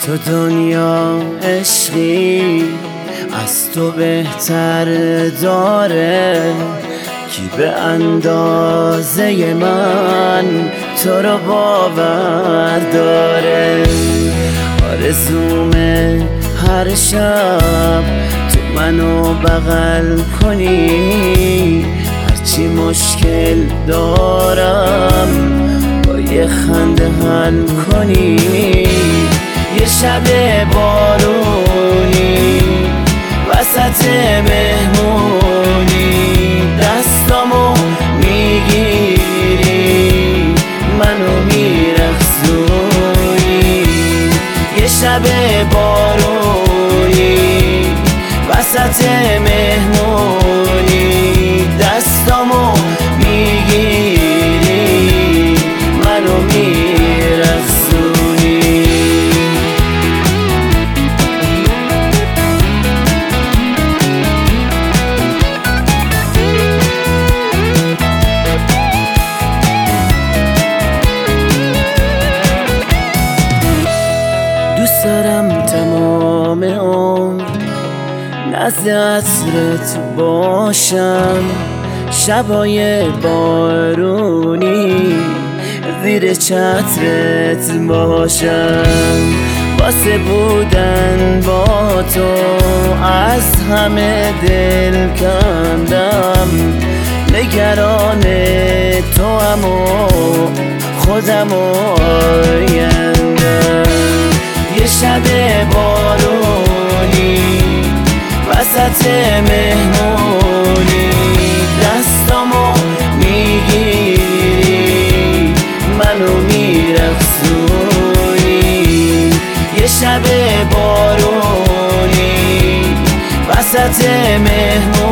تو دنیا عشقی از تو بهتر داره، کی به اندازه من تو رو باور داره. آرزومه هر شب تو منو بغل کنی، هرچی مشکل دارم با یه خنده حل کنی. یه شب بارونی وسط مهمونی دستامو میگیری منو میرقصونی. یه شب بارونی وسط مهمونی دستامو میگیری منو میرقصونی. دوست دارم تمام عمر نزد عطرت باشم، شبای بارونی زیر چترت باشم. واسه بودن با تو از همه دل کندم، نگران تو هم و خودم و آیندم. یه شب بارونی وسط مهمونی دستامو میگیری منو میرقصونی. یه شب بارونی وسط مهمونی